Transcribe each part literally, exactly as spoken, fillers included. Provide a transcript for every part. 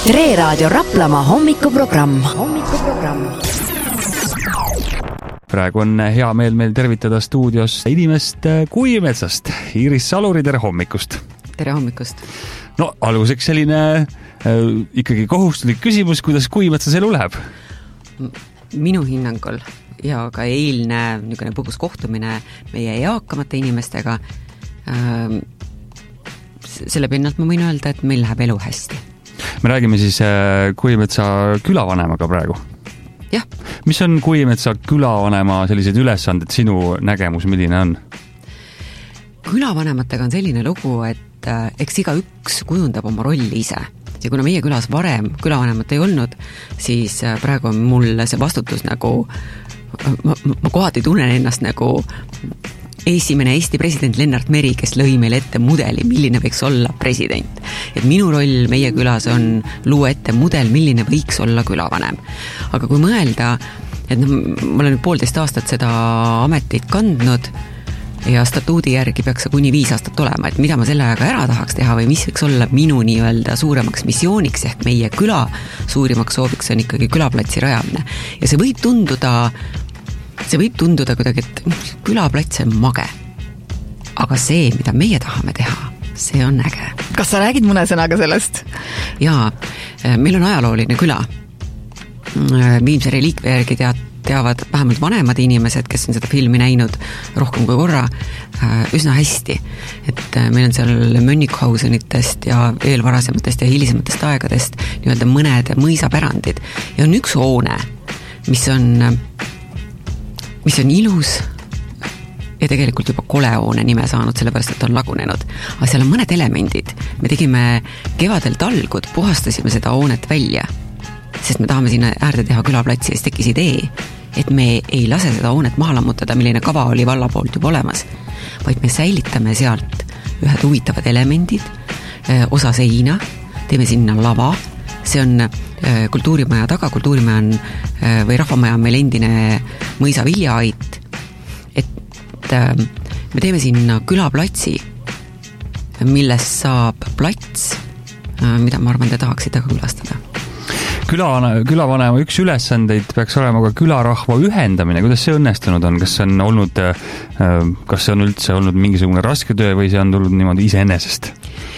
Re Raadio Raplamaa hommikuprogramm. hommikuprogramm. Praegu on hea meel meil tervitada stuudios inimest Kuivimetsast. Iiris Saluri, tere hommikust! Tere hommikust! No alguseks selline äh, ikkagi kohustuslik küsimus, kuidas Kuivimetsas elu läheb? Minu hinnangul ja ka eilne niisugune põgus kohtumine meie eakamate inimestega, äh, selle pinnalt ma võin öelda, et meil läheb elu hästi. Me räägime siis äh, Kuivimetsa külavanemaga praegu. Jah. Mis on Kuivimetsa külavanema sellised ülesanded, sinu nägemus, milline on? Külavanematega on selline lugu, et äh, eks iga üks kujundab oma rolli ise. Ja kuna meie külas varem külavanemat ei olnud, siis äh, praegu on mul see vastutus nagu, ma, ma kohati tunnen ennast nagu esimene Eesti president Lennart Meri, kes lõi meil ette mudeli, milline võiks olla president. Et minu roll meie külas on luua ette mudel, milline võiks olla külavanem. Aga kui mõelda, et no, ma olen poolteist aastat seda ametit kandnud ja statuudi järgi peaks see kuni viis aastat olema, et mida ma selle ajaga ära tahaks teha või mis võiks olla minu nii-öelda suuremaks missiooniks ehk meie küla suurimaks sooviks on ikkagi külaplatsi rajamine. Ja see võib tunduda See võib tunduda kuidagi, et külaplats on mage. Aga see, mida meie tahame teha, see on äge. Kas sa räägid mõne sõnaga sellest? Jaa, meil on ajalooline küla. Viimse reliikvia järgi tead, teavad vähemalt vanemad inimesed, kes on seda filmi näinud rohkem kui korra, üsna hästi. Et meil on seal Mönnikhausenitest ja veel varasematest ja hilisematest aegadest nii-öelda mõned mõisapärandid. Ja on üks hoone, mis on mis on ilus ja tegelikult juba kolehoone nime saanud, sellepärast, et on lagunenud. Aga seal on mõned elemendid. Me tegime kevadel talgud, puhastasime seda hoonet välja, sest me tahame sinna äärde teha külaplatsi ja siis tekkis idee, et me ei lase seda hoonet maha lammutada, milline kava oli valla poolt juba olemas, vaid me säilitame sealt ühed huvitavad elemendid, osa seina, teeme sinna lava, see on kultuurimaja taga, kultuurimaja on, või rahvamaja on meil endine mõisa viljaait, et me teeme sinna külaplatsi, millest saab plats, mida ma arvan, te tahaksite ka külastada. Küla, külavanema üks ülesandeid peaks olema ka külarahva ühendamine. Kuidas see õnnestunud on? Kas see on olnud, kas see on üldse olnud mingisugune raske töö või see on tulnud niimoodi iseenesest?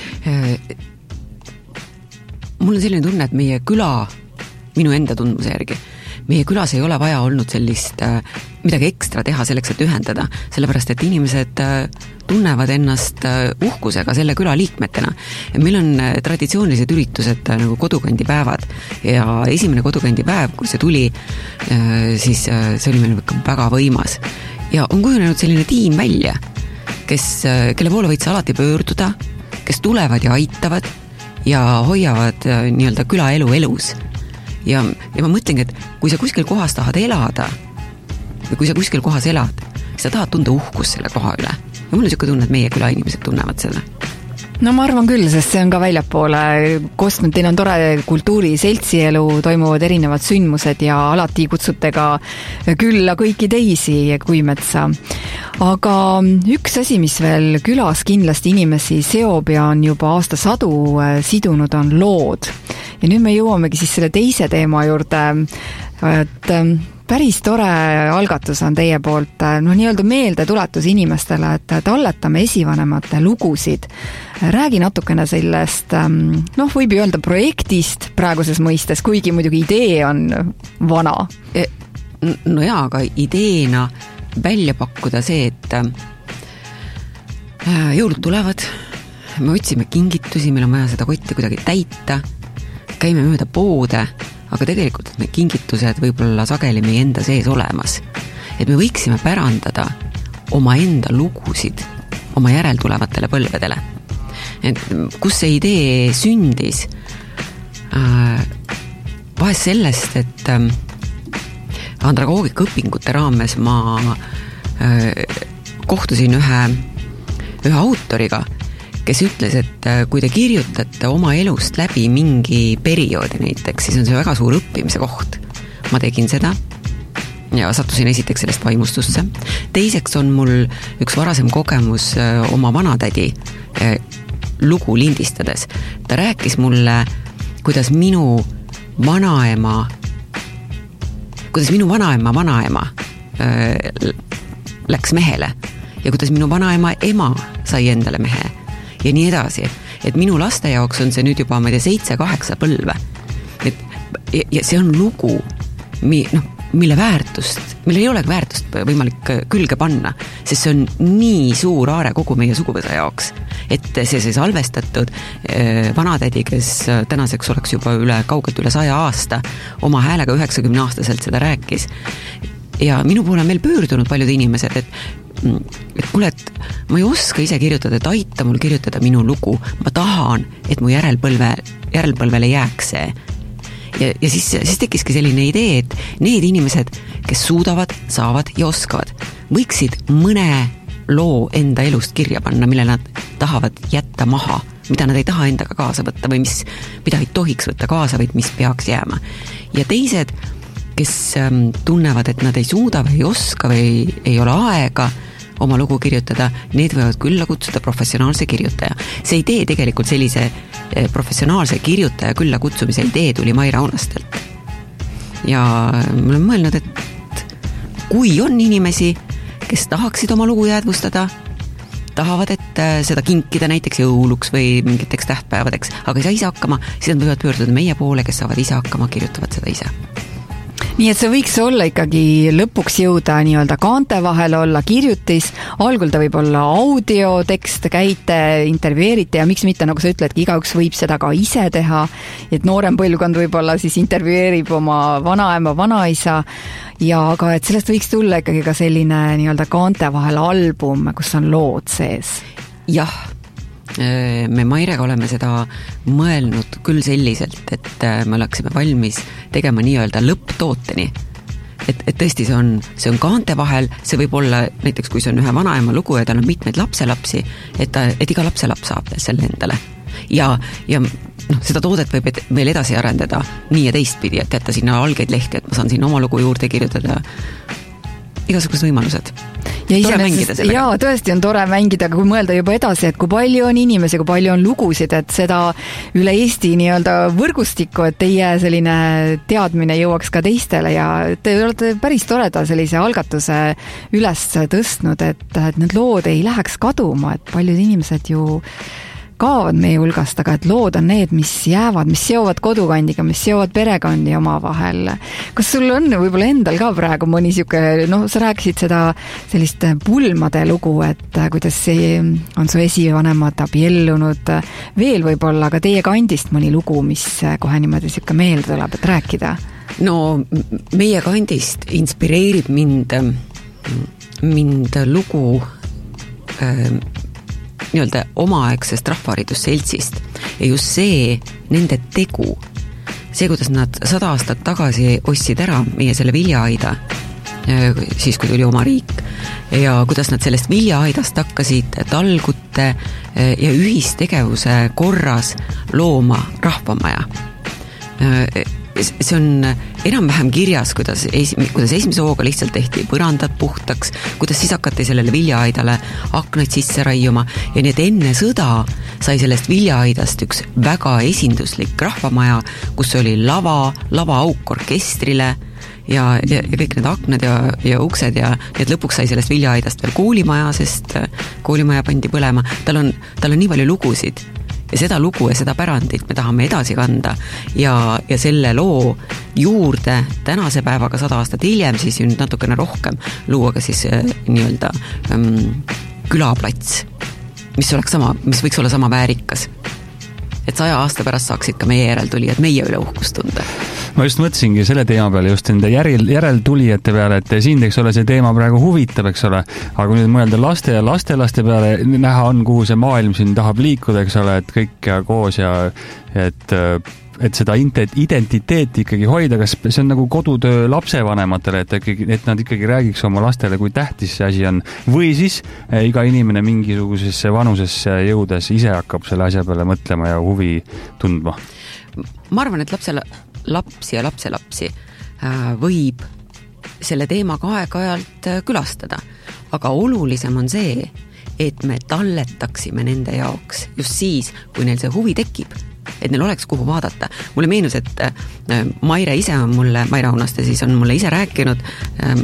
Mul on selline tunne, et meie küla, minu enda tundmuse järgi, meie külas ei ole vaja olnud sellist äh, midagi ekstra teha selleks, et ühendada, sellepärast, et inimesed äh, tunnevad ennast äh, uhkusega selle küla liikmetena. Meil on äh, traditsioonilised üritused äh, nagu kodukandipäevad ja esimene kodukandipäev, kui see tuli, äh, siis äh, see oli meil väga võimas. Ja on kujunenud selline tiim välja, kes, äh, kelle poole võid sa alati pöörduda, kes tulevad ja aitavad ja hoiavad nii-öelda külaelu elus. Ja, ja ma mõtlengi, et kui sa kuskil kohas tahad elada või kui sa kuskil kohas elad, siis sa tahad tunda uhkust selle koha üle. Ja mul on niisugune tunne, et meie külainimesed tunnevad seda. No ma arvan küll, sest see on ka väljapoole kostnud, teil on tore kultuuri seltsielu, toimuvad erinevad sündmused ja alati kutsute ka külla kõiki teisi Kuivimetsa. Aga üks asi, mis veel külas kindlasti inimesi seob ja on juba aastasadu sidunud, on lood. Ja nüüd me jõuamegi siis selle teise teema juurde, et päris tore algatus on teie poolt, no nii-öelda meeldetuletus inimestele, et talletame esivanemate lugusid. Räägi natukene sellest, noh, võib ju öelda projektist praeguses mõistes, kuigi muidugi idee on vana. No jaa, aga ideena välja pakkuda see, et jõulud tulevad, me otsime kingitusi, meil on vaja seda kotti kuidagi täita, käime mööda poode, aga tegelikult need kingitused võib-olla sageli meie enda sees olemas. Et me võiksime pärandada oma enda lugusid oma järeltulevatele põlvedele. Et kus see idee sündis? Vahest sellest, et andragoogika õpingute raames ma kohtusin ühe, ühe autoriga, kes ütles, et kui te kirjutate oma elust läbi mingi perioodi näiteks, siis on see väga suur õppimise koht. Ma tegin seda ja sattusin esiteks sellest vaimustusse. Teiseks on mul üks varasem kogemus oma vanatädi lugu lindistades. Ta rääkis mulle kuidas minu vanaema, kuidas minu vanaema vanaema äh, läks mehele ja kuidas minu vanaema ema sai endale mehe ja nii edasi. Et minu laste jaoks on see nüüd juba, ma ei tea, seitse-kaheksa põlve. Et, ja, ja see on lugu, mi, noh, mille väärtust, mille ei ole väärtust võimalik külge panna, sest see on nii suur aare kogu meie suguvõsa jaoks, et see sai salvestatud vanatädi, kes tänaseks oleks juba üle, kaugelt üle saja aasta oma häälega üheksakümne aastaselt seda rääkis. Ja minu poole on meil pöördunud paljud inimesed, et, et kuule, et ma ei oska ise kirjutada, et aita mul kirjutada minu lugu, ma tahan, et mu järelpõlve, järelpõlvele jääks see. Ja, ja siis, siis tekkiski selline idee, et need inimesed, kes suudavad, saavad ja oskavad, võiksid mõne loo enda elust kirja panna, mille nad tahavad jätta maha, mida nad ei taha endaga kaasa võtta või mis, mida ei tohiks võtta kaasa, vaid mis peaks jääma. Ja teised, kes tunnevad, et nad ei suuda või ei oska või ei ole aega oma lugu kirjutada, need võivad külla kutsuda professionaalse kirjutaja. See idee tegelikult sellise professionaalse kirjutaja külla kutsumise idee tuli Maire Aunastelt. Ja ma olen mõelnud, et kui on inimesi, kes tahaksid oma lugu jäädvustada, tahavad, et seda kinkida näiteks jõuluks või mingiteks tähtpäevadeks, aga ei saa ise hakkama, siis nad võivad pöörduda meie poole, kes saavad ise hakkama, kirjutavad seda ise. Nii et see võiks olla ikkagi lõpuks jõuda nii-öelda kaante vahel olla kirjutis, algul ta võib olla audiotekst, käite, intervjueerite ja miks mitte, nagu sa ütledki, igaüks võib seda ka ise teha, et noorem põlvkond võib-olla siis intervjueerib oma vanaema, vanaisa ja aga et sellest võiks tulla ikkagi ka selline nii-öelda kaante vahel album, kus on lood sees. Jah, me Mairega oleme seda mõelnud küll selliselt, et me oleksime valmis tegema nii-öelda lõpptooteni. Et, et tõesti see on, see on kaante vahel, see võib olla näiteks, kui see on ühe vanaema lugu ja tal on mitmeid lapselapsi, et, ta, et iga lapselaps saab selle endale. Ja, ja noh, seda toodet võib veel edasi arendada nii ja teistpidi, et jätta sinna algeid lehti, et ma saan sinna oma lugu juurde kirjutada. Igasugused võimalused. Ja tore mängida sellega. Jaa, tõesti on tore mängida, aga kui mõelda juba edasi, et kui palju on inimesi, kui palju on lugusid, et seda üle Eesti nii-öelda võrgustikku, et teie selline teadmine jõuaks ka teistele ja te olete päris toreda sellise algatuse üles tõstnud, et, et need lood ei läheks kaduma, et paljud inimesed ju kaovad meie hulgast, aga et lood on need, mis jäävad, mis seovad kodukandiga, mis seovad perekandi oma vahel. Kas sul on võib-olla endal ka praegu mõni siuke, noh, sa rääkisid seda sellist pulmade lugu, et kuidas on su esivanemad abiellunud, veel võib-olla ka teie kandist mõni lugu, mis kohe niimoodi siuke meelde tuleb, et rääkida? No meie kandist inspireerib mind, mind lugu äh, nii-öelda omaaegsest rahvaharidusseltsist ja just see, nende tegu, see, kuidas nad sada aastat tagasi ostsid ära meie selle viljaaida, siis kui tuli oma riik, ja kuidas nad sellest viljaaidast hakkasid talgute ja ühistegevuse korras looma rahvamaja. See on enam-vähem kirjas, kuidas, es, kuidas esimese hooga lihtsalt tehti põrandad puhtaks, kuidas siis hakati sellele viljaaidale aknaid sisse raiuma ja nii, et enne sõda sai sellest viljaaidast üks väga esinduslik rahvamaja, kus oli lava, lavaauk orkestrile ja, ja, ja kõik need aknad ja, ja uksed ja need lõpuks sai sellest viljaaidast veel koolimaja, sest koolimaja pandi põlema. Tal on, tal on nii palju lugusid ja seda lugu ja seda pärandit me tahame edasi kanda ja, ja selle loo juurde tänase päevaga sada aastat hiljem siis ju natukene rohkem luua ka siis äh, nii-öelda ähm, külaplats, mis oleks sama, mis võiks olla sama väärikas. Et saja aasta pärast saaksid ka meie järeltulijad meie üle uhkust tunda. Ma just mõtlesingi selle teema peale, just ende järel, järeltulijate peale, et siin eks ole see teema praegu huvitab, eks ole, aga kui nüüd mõelda laste ja lastelaste peale, näha on, kuhu see maailm siin tahab liikuda, eks ole, et kõik ja koos ja et, et seda identiteeti ikkagi hoida, kas see on nagu kodutöö lapsevanematele, et, et nad ikkagi räägiks oma lastele, kui tähtis see asi on, või siis iga inimene mingisugusesse vanusesse jõudes ise hakkab selle asja peale mõtlema ja huvi tundma? Ma arvan, et lapsele lapsi ja lapselapsi võib selle teemaga aeg-ajalt külastada. Aga olulisem on see, et me talletaksime nende jaoks just siis, kui neil see huvi tekib, et neil oleks kuhu vaadata. Mulle meenus, et Maire ise on mulle, Maire Aunaste siis on mulle ise rääkinud ähm,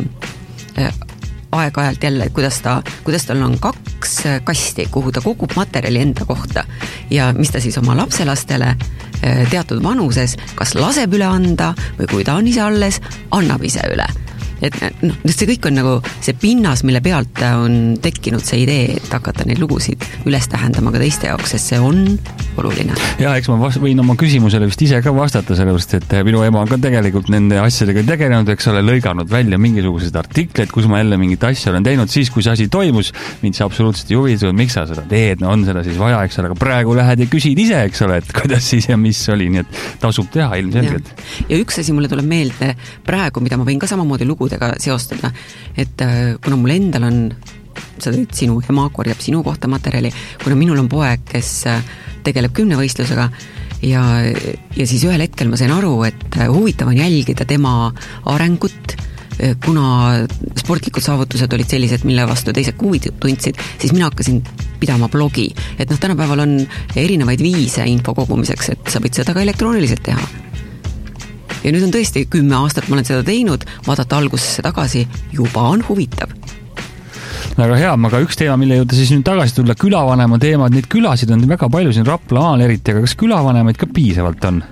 aeg-ajalt jälle, et kuidas ta, kuidas tal on kaks kasti, kuhu ta kogub materjali enda kohta ja mis ta siis oma lapselastele teatud vanuses kas laseb üle anda või kui ta on ise alles, annab ise üle. Et noh, see kõik on nagu see pinnas, mille pealt on tekkinud see idee, et hakata neid lugusid üles tähendama ka teiste jaoks, sest see on oluline. Ja, eks ma vast, võin oma küsimusele vist ise ka vastata, sellepärast, et minu ema on ka tegelikult nende asjadega tegelenud, eks ole, lõiganud välja mingisugused artikleid, kus ma jälle mingit asja olen teinud, siis kui see asi toimus, mind see absoluutselt ei huvitanud, miks sa seda teed, no on seda siis vaja, eks ole, aga praegu lähed ja küsid ise, eks ole, et kuidas siis ja mis oli, nii et tasub teha ilmselgelt. Ja, ja üks asi mulle tuleb meelde praegu, mida ma võin ka samamoodi lugudega seostada, et kuna mul endal on, sa tõid sinu ema korjab sinu kohta materjali, kuna minul on poeg, kes tegeleb kümnevõistlusega ja, ja siis ühel hetkel ma sain aru, et huvitav on jälgida tema arengut, kuna sportlikud saavutused olid sellised, mille vastu teised huvi tundsid, siis mina hakkasin pidama blogi, et noh, tänapäeval on erinevaid viise info kogumiseks, et sa võid seda ka elektrooniliselt teha. Ja nüüd on tõesti kümme aastat ma olen seda teinud, vaadata algusesse tagasi, juba on huvitav. Väga hea, aga üks teema, mille juurde siis nüüd tagasi tulla, külavanema teemad, neid külasid on väga palju siin Raplamaal eriti, aga kas külavanemaid ka piisavalt on?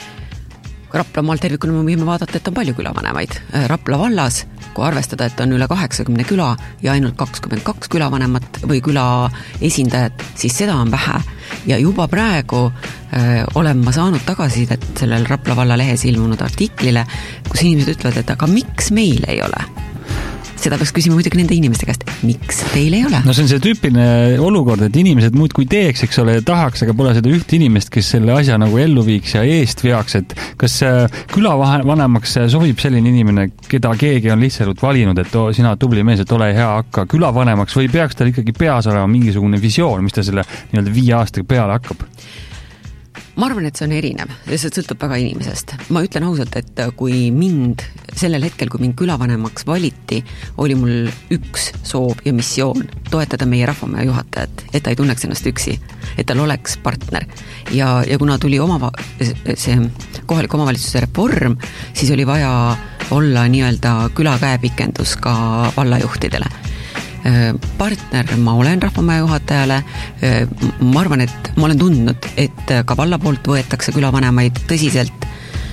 Raplamaal tervikuna me võime vaadata, et on palju külavanemaid. Rapla vallas, kui arvestada, et on üle kaheksakümne küla ja ainult kakskümmend kaks külavanemat või küla esindajat, siis seda on vähe. Ja juba praegu öö, olen ma saanud tagasisidet sellel Rapla valla lehes ilmunud artiklile, kus inimesed ütlevad, et aga miks meil ei ole? Seda peaks küsima muidugi nende inimeste käest, miks teil ei ole? No see on see tüüpiline olukord, et inimesed muud kui teeks, eks ole, tahaks, aga pole seda üht inimest, kes selle asja nagu ellu viiks ja eest veaks, et kas külavanemaks sobib selline inimene, keda keegi on lihtsalt valinud, et oh, sina tubli mees, et ole hea, hakka külavanemaks või peaks tal ikkagi peas olema mingisugune visioon, mis ta selle nii-öelda viie aastaga peale hakkab? Ma arvan, et see on erinev, see sõltub väga inimesest. Ma ütlen ausalt, et kui mind sellel hetkel, kui mind külavanemaks valiti, oli mul üks soov ja missioon toetada meie rahvamaja juhatajat, et ta ei tunneks ennast üksi, et tal oleks partner. Ja, ja kuna tuli oma, see kohaliku omavalitsuse reform, siis oli vaja olla nii-öelda küla käepikendus ka vallajuhtidele. Partner ma olen rahvamaja juhatajale, ma arvan, et ma olen tundnud, et ka valla poolt võetakse külavanemaid tõsiselt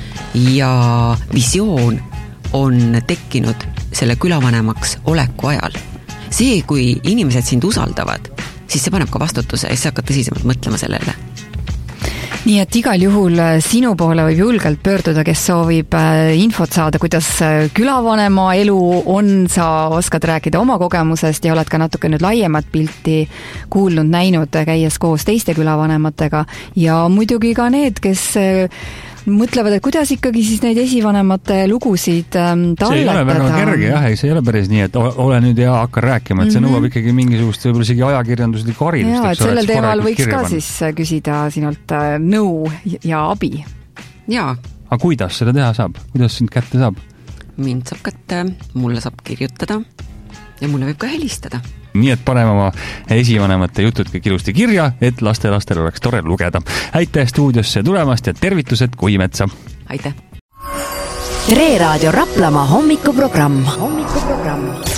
ja visioon on tekkinud selle külavanemaks oleku ajal. See, kui inimesed sind usaldavad, siis see paneb ka vastutuse ja siis hakkad tõsisemalt mõtlema sellele. Nii et igal juhul sinu poole võib julgelt pöörduda, kes soovib infot saada, kuidas külavanema elu on, sa oskad rääkida oma kogemusest ja oled ka natuke nüüd laiemat pilti kuulnud, näinud, käies koos teiste külavanematega ja muidugi ka need, kes mõtlevad, et kuidas ikkagi siis neid esivanemate lugusid talletada. See ei ole väga kerge, jah, see ei ole päris nii, et ole nüüd ja hakka rääkima, et see nõuab ikkagi mingisugust võib-olla isegi ajakirjanduslikku haridust. Jaa, et sellel teemal võiks ka siis küsida sinult nõu ja abi. Jaa. Aga kuidas seda teha saab? Kuidas sind kätte saab? Mind saab kätte, mulle saab kirjutada ja mulle võib ka helistada. Nii et paneme oma esivanemate jutud kõik ilusti kirja, et laste lastel oleks tore lugeda. Aitäh stuudiosse tulemast ja tervitused Kuimetsa! Aitäh! Tre Raadio Raplamaa hommikuprogramm. hommikuprogramm.